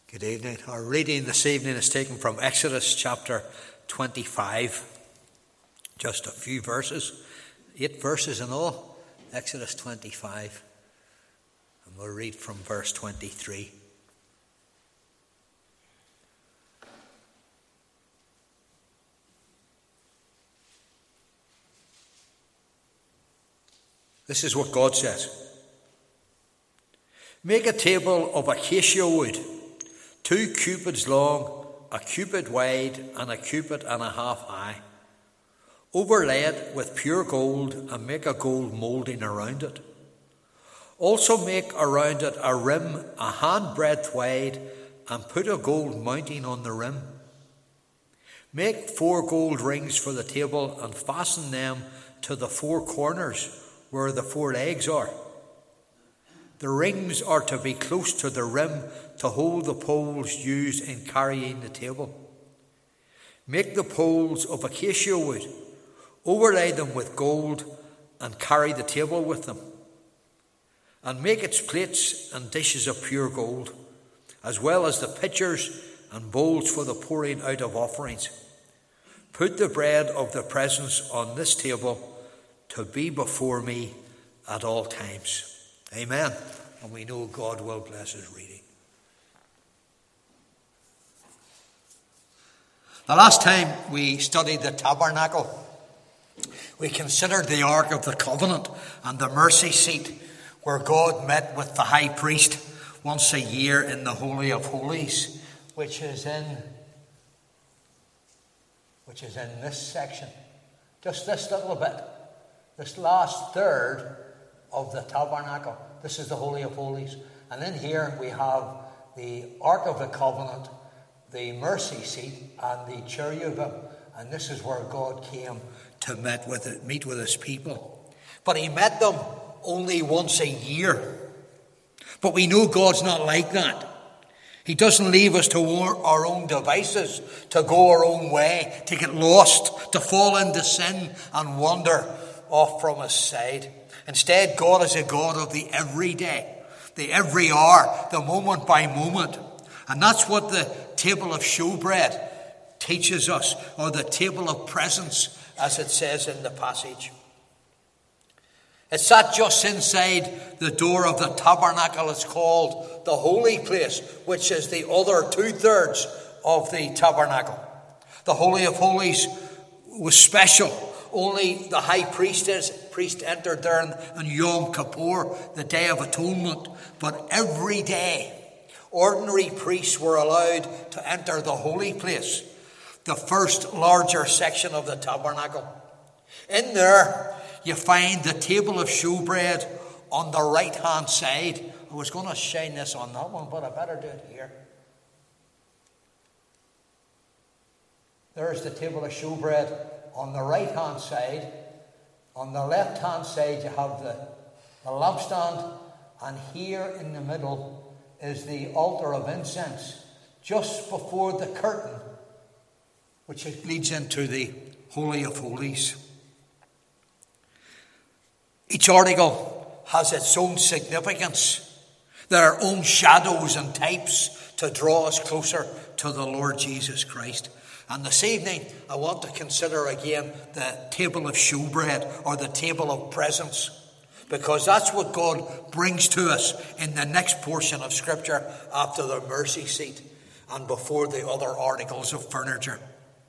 Good evening. Our reading this evening is taken from Exodus chapter 25. Just a few verses, 8 verses in all. Exodus 25. And we'll read from verse 23. This is what God says. Make a table of acacia wood, 2 cubits long, a cubit wide, and a cubit and a half high. Overlay it with pure gold and make a gold moulding around it. Also make around it a rim a handbreadth wide and put a gold mounting on the rim. Make 4 gold rings for the table and fasten them to the 4 corners where the 4 legs are. The rings are to be close to the rim to hold the poles used in carrying the table. Make the poles of acacia wood, overlay them with gold, and carry the table with them. And make its plates and dishes of pure gold, as well as the pitchers and bowls for the pouring out of offerings. Put the bread of the presence on this table to be before me at all times. Amen. And we know God will bless his reading. The last time we studied the tabernacle, we considered the Ark of the Covenant and the mercy seat where God met with the high priest once a year in the Holy of Holies, which is in this section. Just this little bit. This last third of the tabernacle. This is the Holy of Holies. And in here we have the Ark of the Covenant, the mercy seat, and the cherubim. And this is where God came to meet with his people. But he met them only once a year. But we know God's not like that. He doesn't leave us to our own devices, to go our own way, to get lost, to fall into sin and wander off from his side. Instead, God is a God of the everyday, the every hour, the moment by moment. And that's what the table of showbread teaches us, or the table of presence, as it says in the passage. It sat just inside the door of the tabernacle. It's called the holy place, which is the other 2/3 of the tabernacle. The Holy of Holies was special. Only the high priest entered there on Yom Kippur, the Day of Atonement. But every day, ordinary priests were allowed to enter the holy place, the first larger section of the tabernacle. In there, you find the table of showbread on the right-hand side. I was going to shine this on that one, but I better do it here. There's the table of showbread on the right-hand side. On the left-hand side, you have the lampstand, and here in the middle is the altar of incense, just before the curtain, which leads into the Holy of Holies. Each article has its own significance. There are own shadows and types to draw us closer to the Lord Jesus Christ. And this evening, I want to consider again the table of showbread, or the table of presence, because that's what God brings to us in the next portion of Scripture after the mercy seat and before the other articles of furniture.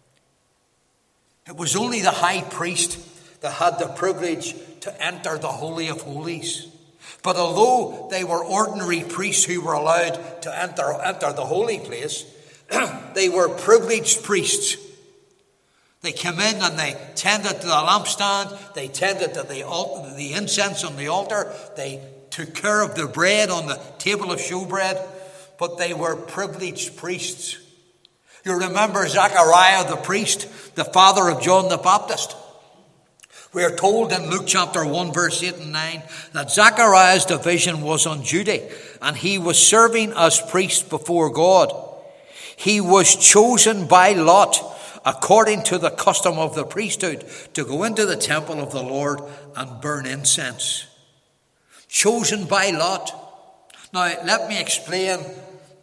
It was only the high priest that had the privilege to enter the Holy of Holies. But although they were ordinary priests who were allowed to enter the holy place, they were privileged priests. They came in and they tended to the lampstand. They tended to the incense on the altar. They took care of the bread on the table of showbread. But they were privileged priests. You remember Zechariah the priest, the father of John the Baptist. We are told in Luke chapter 1 verse 8 and 9 that Zechariah's division was on duty, and he was serving as priest before God. He was chosen by lot, according to the custom of the priesthood, to go into the temple of the Lord and burn incense. Chosen by lot. Now, let me explain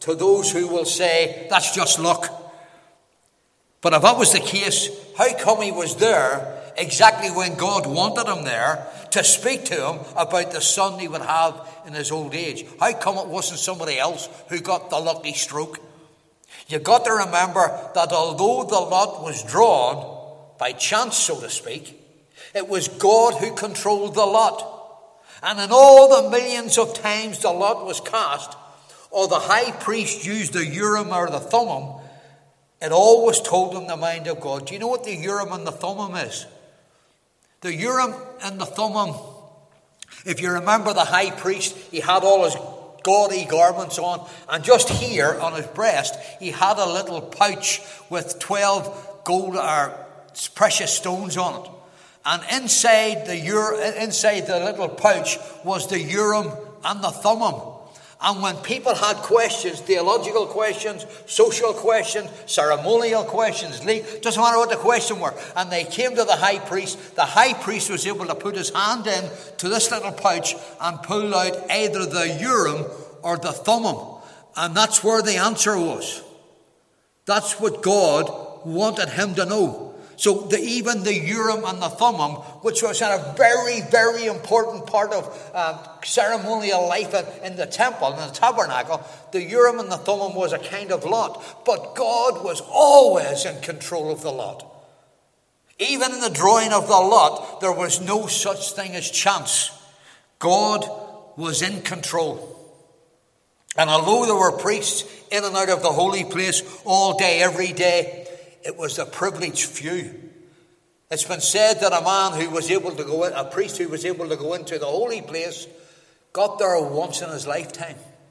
to those who will say, that's just luck. But if that was the case, how come he was there exactly when God wanted him there to speak to him about the son he would have in his old age? How come it wasn't somebody else who got the lucky stroke? You've got to remember that although the lot was drawn by chance, so to speak, it was God who controlled the lot. And in all the millions of times the lot was cast, or the high priest used the Urim or the Thummim, it always told him the mind of God. Do you know what the Urim and the Thummim is? The Urim and the Thummim, if you remember the high priest, he had all his gaudy garments on, and just here on his breast, he had a little pouch with 12 gold or precious stones on it. And inside the little pouch was the Urim and the Thummim. And when people had questions, theological questions, social questions, ceremonial questions, doesn't matter what the question were, and they came to the high priest was able to put his hand in to this little pouch and pull out either the Urim or the Thummim. And that's where the answer was. That's what God wanted him to know. So even the Urim and the Thummim, which was a very, very important part of ceremonial life in the temple, in the tabernacle, the Urim and the Thummim was a kind of lot. But God was always in control of the lot. Even in the drawing of the lot, there was no such thing as chance. God was in control. And although there were priests in and out of the holy place all day, every day, it was a privileged few. It's been said that a priest who was able to go into the holy place got there once in his lifetime.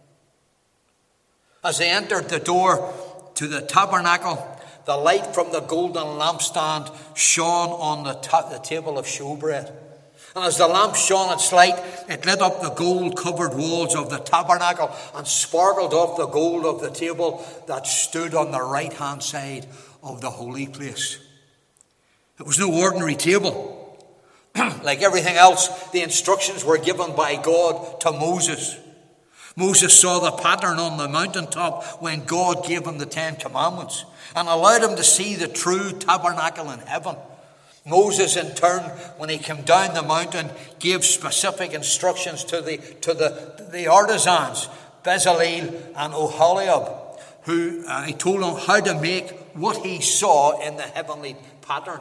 As they entered the door to the tabernacle, the light from the golden lampstand shone on the table of showbread. And as the lamp shone its light, it lit up the gold-covered walls of the tabernacle and sparkled off the gold of the table that stood on the right-hand side of the holy place. It was no ordinary table. Like everything else, the instructions were given by God to Moses. Moses saw the pattern on the mountaintop when God gave him the 10 Commandments and allowed him to see the true tabernacle in heaven. Moses, in turn, when he came down the mountain, gave specific instructions to the artisans, Bezalel and Oholiab, who he told them how to make what he saw in the heavenly pattern.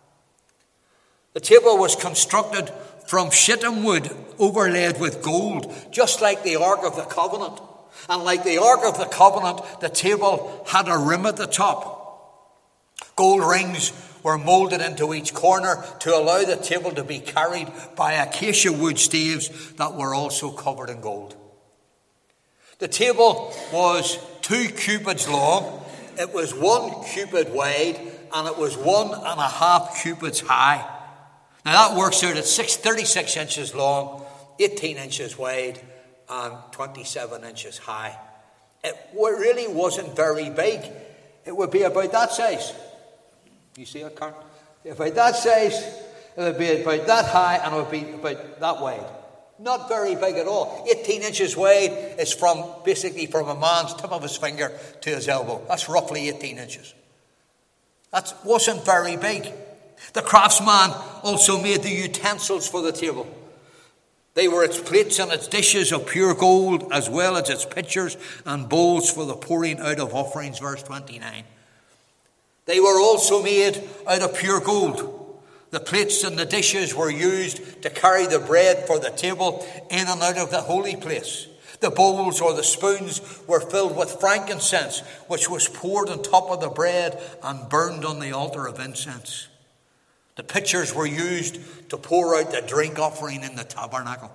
The table was constructed from shittim wood overlaid with gold, just like the Ark of the Covenant. And like the Ark of the Covenant, the table had a rim at the top. Gold rings were molded into each corner to allow the table to be carried by acacia wood staves that were also covered in gold. The table was 2 cubits long, it was 1 cubit wide, and it was 1.5 cubits high. Now that works out at 36 inches long, 18 inches wide, and 27 inches high. It really wasn't very big. It would be about that size. You see it, Karen? About that size, it would be about that high, and it would be about that wide. Not very big at all. 18 inches wide is basically from a man's tip of his finger to his elbow. That's roughly 18 inches. That wasn't very big. The craftsman also made the utensils for the table. They were its plates and its dishes of pure gold, as well as its pitchers and bowls for the pouring out of offerings, verse 29. They were also made out of pure gold. The plates and the dishes were used to carry the bread for the table in and out of the holy place. The bowls or the spoons were filled with frankincense, which was poured on top of the bread and burned on the altar of incense. The pitchers were used to pour out the drink offering in the tabernacle.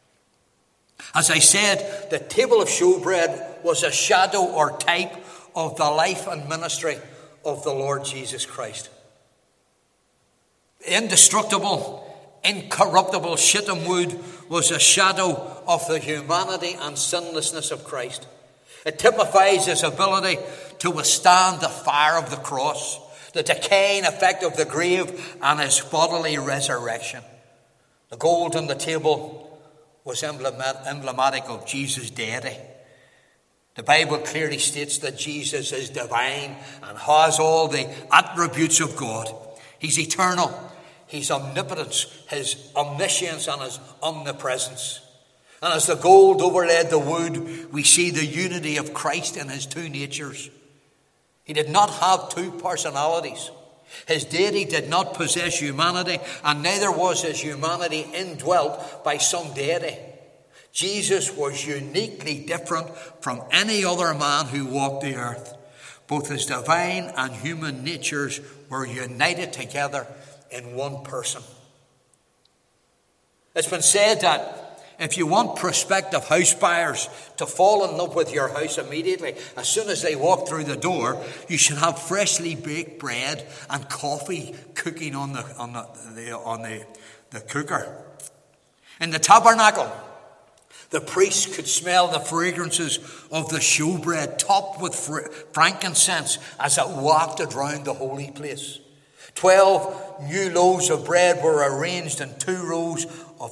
As I said, the table of showbread was a shadow or type of the life and ministry of the Lord Jesus Christ. The indestructible, incorruptible shittim wood was a shadow of the humanity and sinlessness of Christ. It typifies his ability to withstand the fire of the cross, the decaying effect of the grave, and his bodily resurrection. The gold on the table was emblematic of Jesus' deity. The Bible clearly states that Jesus is divine and has all the attributes of God. He's eternal, his omnipotence, his omniscience, and his omnipresence. And as the gold overlaid the wood, we see the unity of Christ in his two natures. He did not have two personalities. His deity did not possess humanity, and neither was his humanity indwelt by some deity. Jesus was uniquely different from any other man who walked the earth. Both his divine and human natures were united together in one person. It's been said that if you want prospective house buyers to fall in love with your house immediately, as soon as they walk through the door, you should have freshly baked bread and coffee cooking on the cooker. In the tabernacle, the priests could smell the fragrances of the showbread topped with frankincense as it wafted round the holy place. 12 new loaves of bread were arranged in two rows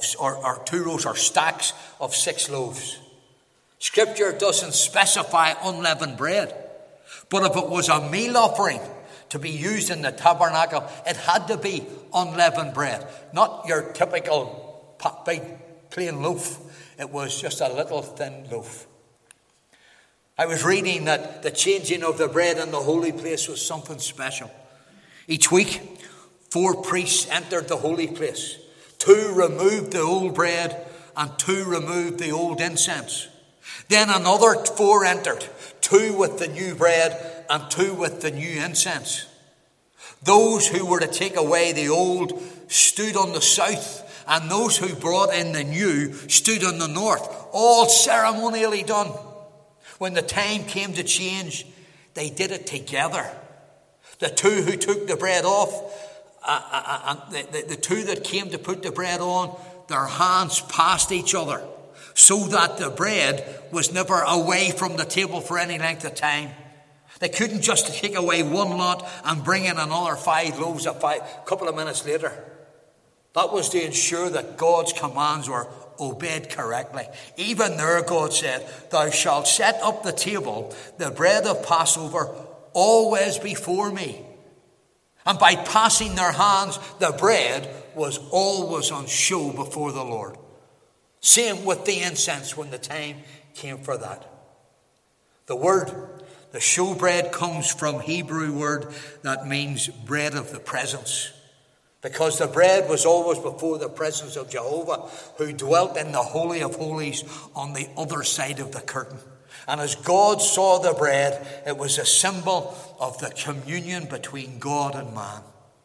or stacks of 6 loaves. Scripture doesn't specify unleavened bread, but if it was a meal offering to be used in the tabernacle, it had to be unleavened bread, not your typical big plain loaf. It was just a little thin loaf. I was reading that the changing of the bread in the holy place was something special. Each week, 4 priests entered the holy place. 2 removed the old bread and 2 removed the old incense. Then another 4 entered, 2 with the new bread and 2 with the new incense. Those who were to take away the old stood on the south, and those who brought in the new stood on the north, all ceremonially done. When the time came to change, they did it together. The 2 who took the bread off, and the 2 that came to put the bread on, their hands passed each other, so that the bread was never away from the table for any length of time. They couldn't just take away one lot and bring in another 5 loaves a couple of minutes later. That was to ensure that God's commands were obeyed correctly. Even there, God said, "Thou shalt set up the table, the bread of Passover, always before me." And by passing their hands, the bread was always on show before the Lord. Same with the incense when the time came for that. The word, the showbread, comes from Hebrew word that means bread of the presence. Because the bread was always before the presence of Jehovah, who dwelt in the Holy of Holies on the other side of the curtain. And as God saw the bread, it was a symbol of the communion between God and man.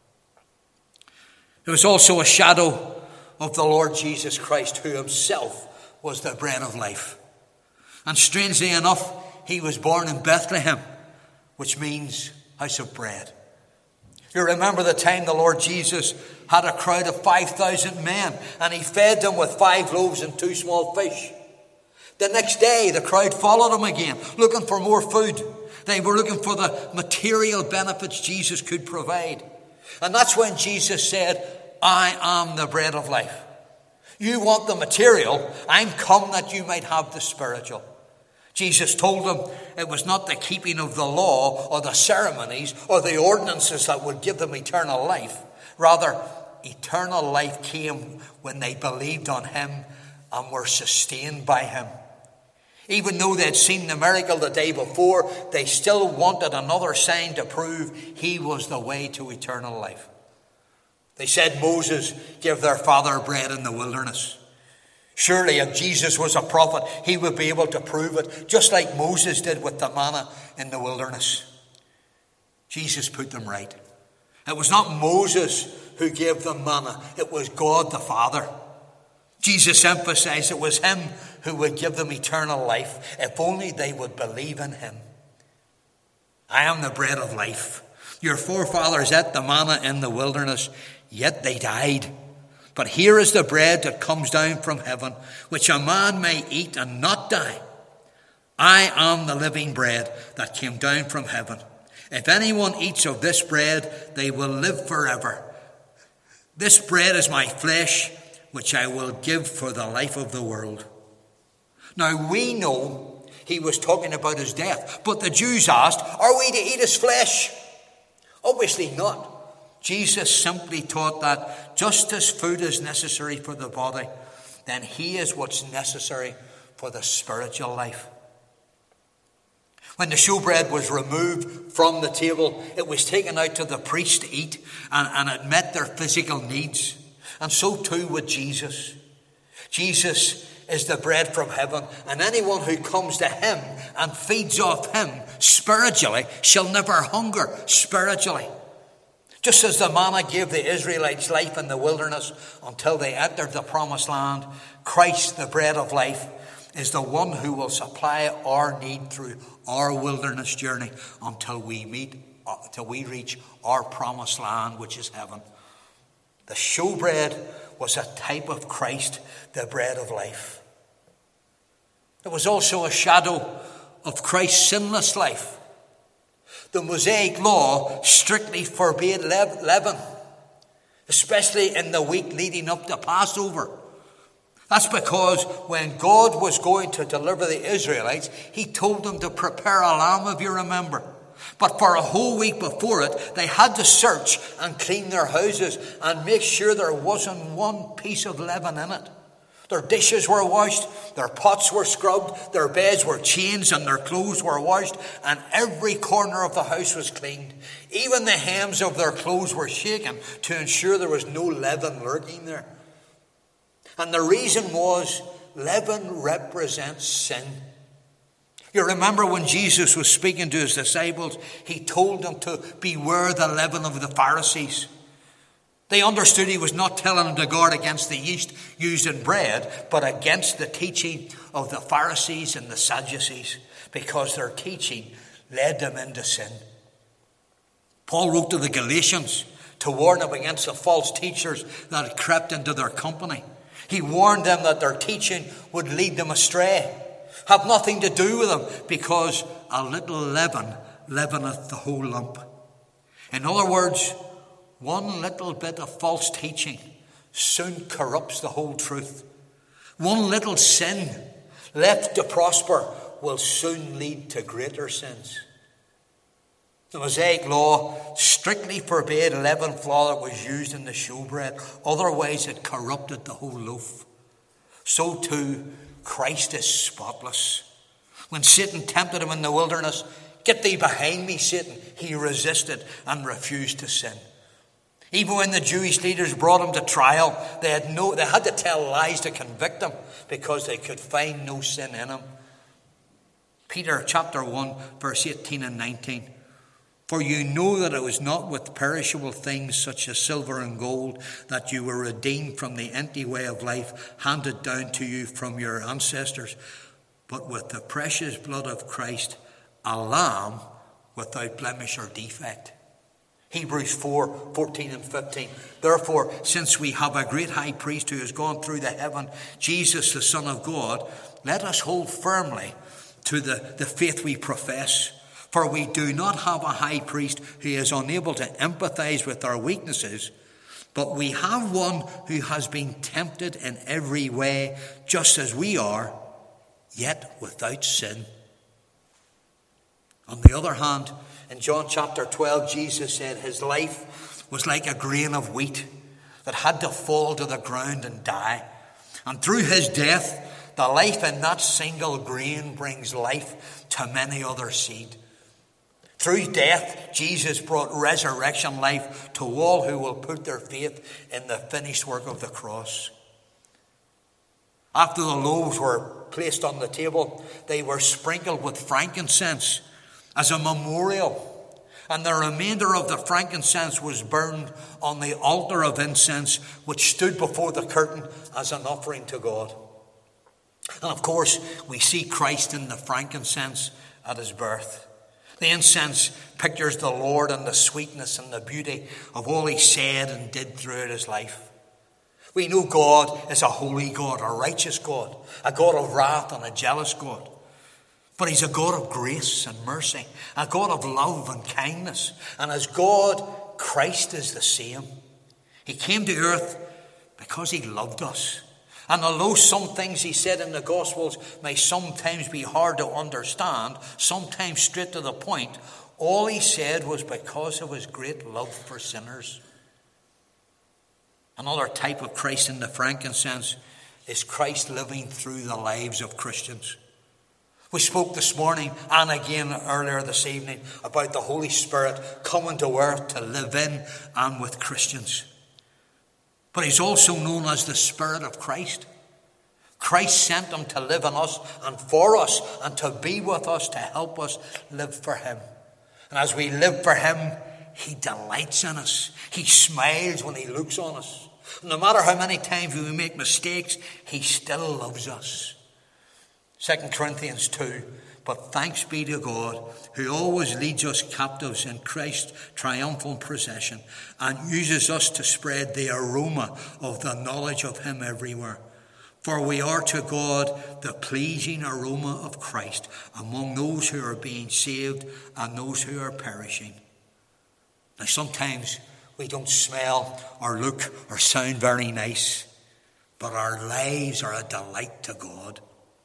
It was also a shadow of the Lord Jesus Christ, who himself was the bread of life. And strangely enough, he was born in Bethlehem, which means house of bread. You remember the time the Lord Jesus had a crowd of 5,000 men, and he fed them with 5 loaves and 2 small fish. The next day, the crowd followed him again, looking for more food. They were looking for the material benefits Jesus could provide. And that's when Jesus said, "I am the bread of life." You want the material, I'm come that you might have the spiritual. Jesus told them it was not the keeping of the law or the ceremonies or the ordinances that would give them eternal life. Rather, eternal life came when they believed on him and were sustained by him. Even though they'd seen the miracle the day before, they still wanted another sign to prove he was the way to eternal life. They said Moses gave their father bread in the wilderness. Surely if Jesus was a prophet, he would be able to prove it, just like Moses did with the manna in the wilderness. Jesus put them right. It was not Moses who gave them manna, it was God the Father. Jesus emphasized it was him who would give them eternal life, if only they would believe in him. I am the bread of life. Your forefathers ate the manna in the wilderness, yet they died. But here is the bread that comes down from heaven, which a man may eat and not die. I am the living bread that came down from heaven. If anyone eats of this bread, they will live forever. This bread is my flesh, which I will give for the life of the world. Now we know He was talking about his death. But the Jews asked, are we to eat his flesh? Obviously not. Jesus simply taught that just as food is necessary for the body, then he is what's necessary for the spiritual life. When the showbread was removed from the table, it was taken out to the priest to eat, and it met their physical needs. And so too with Jesus. Jesus is the bread from heaven, and anyone who comes to him and feeds off him spiritually shall never hunger spiritually. Just as the manna gave the Israelites life in the wilderness until they entered the promised land, Christ, the bread of life, is the one who will supply our need through our wilderness journey until we reach our promised land, which is heaven. The showbread was a type of Christ, the bread of life. It was also a shadow of Christ's sinless life. The Mosaic law strictly forbade leaven, especially in the week leading up to Passover. That's because when God was going to deliver the Israelites, he told them to prepare a lamb, if you remember. But for a whole week before it, they had to search and clean their houses and make sure there wasn't one piece of leaven in it. Their dishes were washed, their pots were scrubbed, their beds were changed, and their clothes were washed, and every corner of the house was cleaned. Even the hems of their clothes were shaken to ensure there was no leaven lurking there. And the reason was leaven represents sin. You remember when Jesus was speaking to his disciples, he told them to beware the leaven of the Pharisees. They understood he was not telling them to guard against the yeast used in bread, but against the teaching of the Pharisees and the Sadducees, because their teaching led them into sin. Paul wrote to the Galatians to warn them against the false teachers that had crept into their company. He warned them that their teaching would lead them astray, have nothing to do with them, because a little leaven leaveneth the whole lump. In other words, one little bit of false teaching soon corrupts the whole truth. One little sin left to prosper will soon lead to greater sins. The Mosaic law strictly forbade leaven flour that was used in the showbread. Otherwise, it corrupted the whole loaf. So too, Christ is spotless. When Satan tempted him in the wilderness, "Get thee behind me, Satan," he resisted and refused to sin. Even when the Jewish leaders brought him to trial, they had to tell lies to convict him because they could find no sin in him. Peter chapter 1, verse 18 and 19. For you know that it was not with perishable things such as silver and gold that you were redeemed from the empty way of life handed down to you from your ancestors, but with the precious blood of Christ, a lamb without blemish or defect. Hebrews 4, 14 and 15. Therefore, since we have a great high priest who has gone through the heaven, Jesus the Son of God, let us hold firmly to the faith we profess. For we do not have a high priest who is unable to empathize with our weaknesses, but we have one who has been tempted in every way, just as we are, yet without sin. On the other hand, in John chapter 12, Jesus said his life was like a grain of wheat that had to fall to the ground and die. And through his death, the life in that single grain brings life to many other seed. Through death, Jesus brought resurrection life to all who will put their faith in the finished work of the cross. After the loaves were placed on the table, they were sprinkled with frankincense as a memorial, and the remainder of the frankincense was burned on the altar of incense, which stood before the curtain as an offering to God. And of course, we see Christ in the frankincense at his birth. The incense pictures the Lord and the sweetness and the beauty of all he said and did throughout his life. We know God is a holy God, a righteous God, a God of wrath and a jealous God. But he's a God of grace and mercy, a God of love and kindness. And as God, Christ is the same. He came to earth because he loved us. And although some things he said in the Gospels may sometimes be hard to understand, sometimes straight to the point, all he said was because of his great love for sinners. Another type of Christ in the frankincense is Christ living through the lives of Christians. We spoke this morning and again earlier this evening about the Holy Spirit coming to earth to live in and with Christians. But he's also known as the Spirit of Christ. Christ sent him to live in us and for us and to be with us, to help us live for him. And as we live for him, he delights in us. He smiles when he looks on us. No matter how many times we make mistakes, he still loves us. 2 Corinthians 2, but thanks be to God, who always leads us captives in Christ's triumphal procession and uses us to spread the aroma of the knowledge of him everywhere. For we are to God the pleasing aroma of Christ among those who are being saved and those who are perishing. Now sometimes we don't smell or look or sound very nice, but our lives are a delight to God.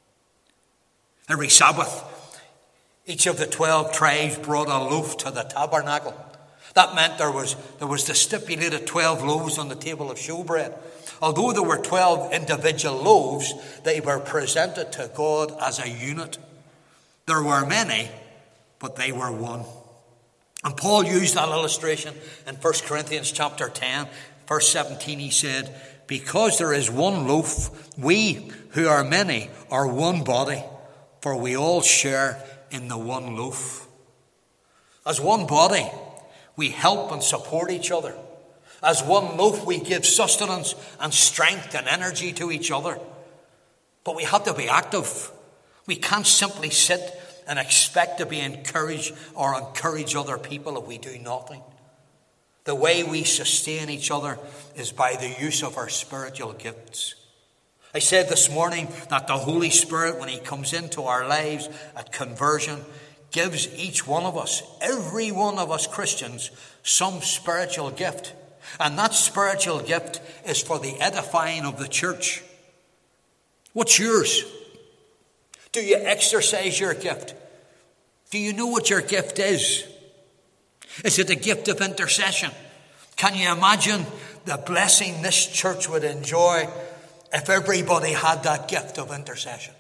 Every Sabbath, each of the 12 tribes brought a loaf to the tabernacle. That meant there was the stipulated 12 loaves on the table of showbread. Although there were 12 individual loaves, they were presented to God as a unit. There were many, but they were one. And Paul used that illustration in 1 Corinthians chapter 10, verse 17. He said, because there is one loaf, we who are many are one body, for we all share in the one loaf. As one body, we help and support each other. As one loaf, we give sustenance and strength and energy to each other. But we have to be active. We can't simply sit and expect to be encouraged or encourage other people if we do nothing. The way we sustain each other is by the use of our spiritual gifts. I said this morning that the Holy Spirit, when he comes into our lives at conversion, gives each one of us, every one of us Christians, some spiritual gift. And that spiritual gift is for the edifying of the church. What's yours? Do you exercise your gift? Do you know what your gift is? Is it a gift of intercession? Can you imagine the blessing this church would enjoy if everybody had that gift of intercession?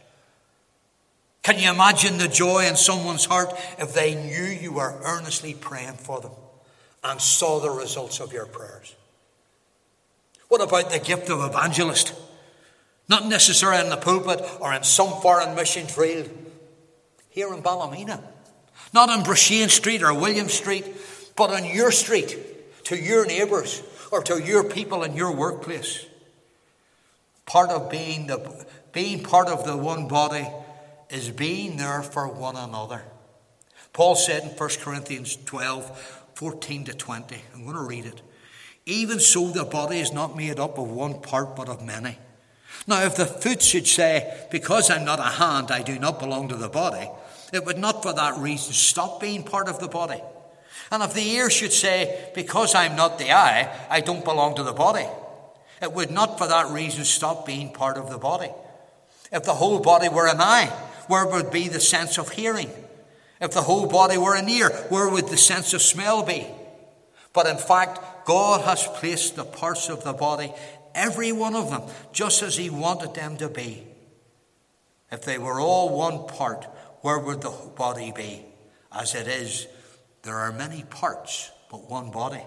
Can you imagine the joy in someone's heart if they knew you were earnestly praying for them and saw the results of your prayers? What about the gift of evangelist? Not necessarily in the pulpit or in some foreign mission field. Here in Ballymena. Not on Brashane Street or William Street, but on your street, to your neighbours or to your people in your workplace. Part of being part of the one body is being there for one another. Paul said in 1 Corinthians 12, 14 to 20, I'm going to read it. Even so, the body is not made up of one part, but of many. Now, if the foot should say, because I'm not a hand, I do not belong to the body, it would not for that reason stop being part of the body. And if the ear should say, because I'm not the eye, I don't belong to the body, it would not for that reason stop being part of the body. If the whole body were an eye, where would be the sense of hearing? If the whole body were an ear, where would the sense of smell be? But in fact, God has placed the parts of the body, every one of them, just as he wanted them to be. If they were all one part, where would the body be? As it is, there are many parts, but one body.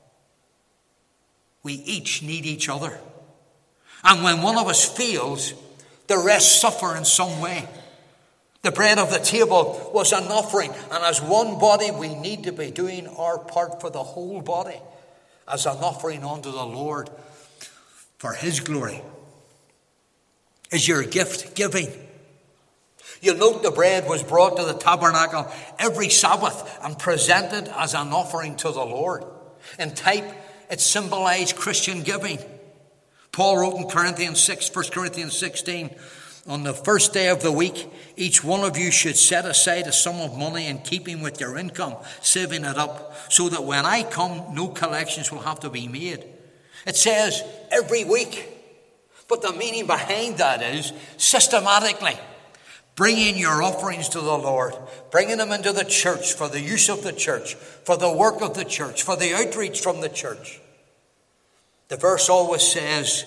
We each need each other. And when one of us fails, the rest suffer in some way. The bread of the table was an offering, and as one body we need to be doing our part for the whole body as an offering unto the Lord for his glory. Is your gift giving? You'll note the bread was brought to the tabernacle every Sabbath and presented as an offering to the Lord. In type, it symbolized Christian giving. Paul wrote in 1 Corinthians 16, on the first day of the week, each one of you should set aside a sum of money in keeping with your income, saving it up, so that when I come, no collections will have to be made. It says every week. But the meaning behind that is systematically bringing your offerings to the Lord, bringing them into the church for the use of the church, for the work of the church, for the outreach from the church. The verse always says,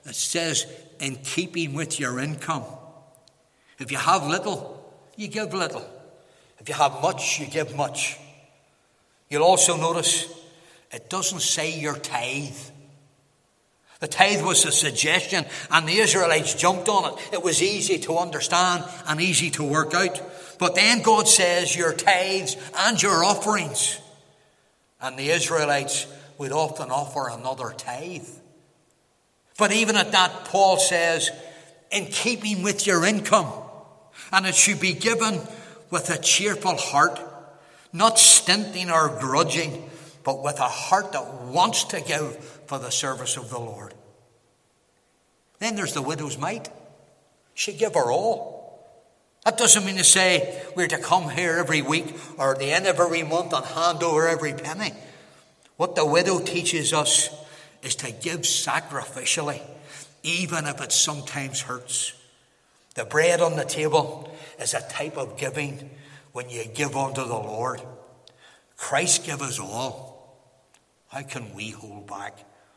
in keeping with your income. If you have little, you give little. If you have much, you give much. You'll also notice it doesn't say your tithe. The tithe was a suggestion, and the Israelites jumped on it. It was easy to understand and easy to work out. But then God says your tithes and your offerings. And the Israelites would often offer another tithe. But even at that, Paul says, in keeping with your income. And it should be given with a cheerful heart, not stinting or grudging, but with a heart that wants to give for the service of the Lord. Then there's the widow's mite. She give her all. That doesn't mean to say we're to come here every week or at the end of every month and hand over every penny. What the widow teaches us is to give sacrificially, even if it sometimes hurts. The bread on the table is a type of giving when you give unto the Lord. Christ gave us all. How can we hold back?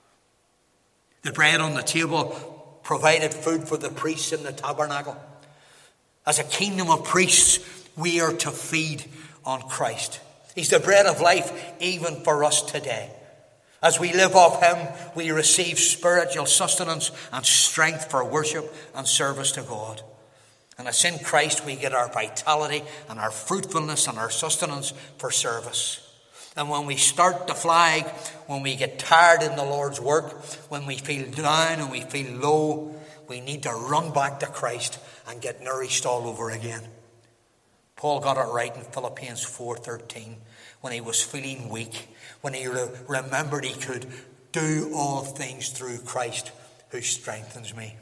The bread on the table provided food for the priests in the tabernacle. As a kingdom of priests, we are to feed on Christ. He's the bread of life even for us today. As we live off him, we receive spiritual sustenance and strength for worship and service to God. And it's in Christ we get our vitality and our fruitfulness and our sustenance for service. And when we start to flag, when we get tired in the Lord's work, when we feel down and we feel low, we need to run back to Christ and get nourished all over again. Paul got it right in Philippians 4:13 when he was feeling weak, when he remembered he could do all things through Christ who strengthens me.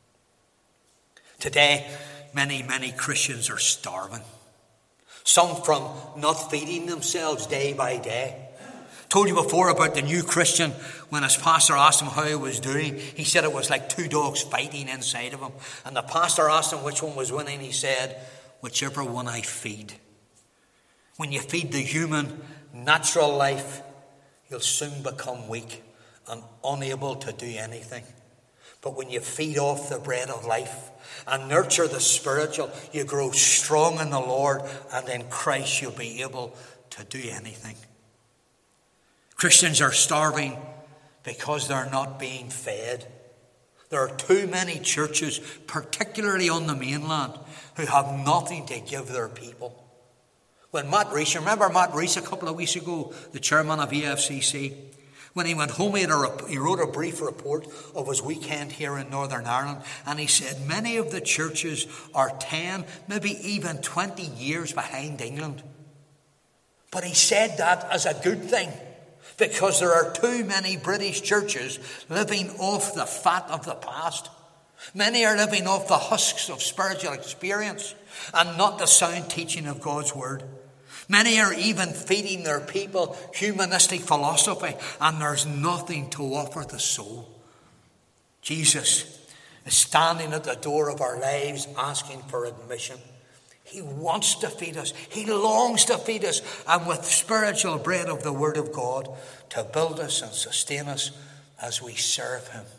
Today, many Christians are starving. Some from not feeding themselves day by day. Told you before about the new Christian. When his pastor asked him how he was doing, he said it was like two dogs fighting inside of him. And the pastor asked him which one was winning. He said, whichever one I feed. When you feed the human, natural life, you'll soon become weak and unable to do anything. But when you feed off the bread of life and nurture the spiritual, you grow strong in the Lord, and in Christ you'll be able to do anything. Christians are starving because they're not being fed. There are too many churches, particularly on the mainland, who have nothing to give their people. When Matt Rees, remember Matt Rees a couple of weeks ago, the chairman of EFCC? When he went home, he wrote a brief report of his weekend here in Northern Ireland, and he said many of the churches are 10, maybe even 20 years behind England. But he said that as a good thing, because there are too many British churches living off the fat of the past. Many are living off the husks of spiritual experience and not the sound teaching of God's word. Many are even feeding their people humanistic philosophy, and there's nothing to offer the soul. Jesus is standing at the door of our lives asking for admission. He wants to feed us. He longs to feed us, and with spiritual bread of the Word of God to build us and sustain us as we serve Him.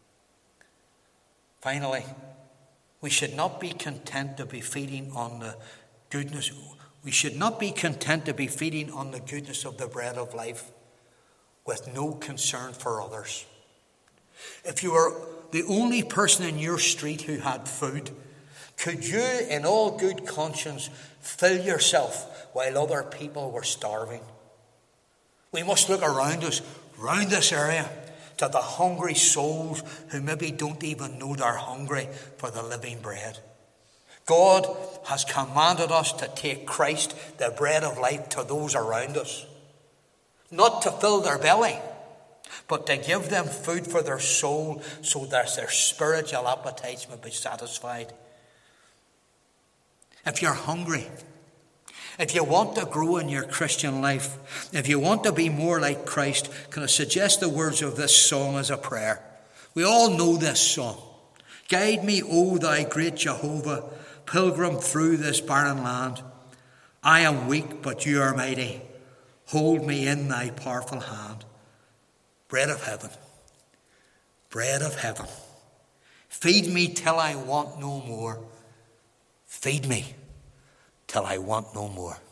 Finally, we should not be content to be feeding on the goodness. We should not be content to be feeding on the goodness of the bread of life with no concern for others. If you were the only person in your street who had food, could you, in all good conscience, fill yourself while other people were starving? We must look around us, around this area, to the hungry souls who maybe don't even know they're hungry for the living bread. God has commanded us to take Christ, the bread of life, to those around us. Not to fill their belly, but to give them food for their soul so that their spiritual appetites may be satisfied. If you're hungry, if you want to grow in your Christian life, if you want to be more like Christ, can I suggest the words of this song as a prayer? We all know this song. Guide me, O thou great Jehovah, pilgrim through this barren land. I am weak, but you are mighty. Hold me in thy powerful hand. Bread of heaven, bread of heaven. Feed me till I want no more. Feed me till I want no more.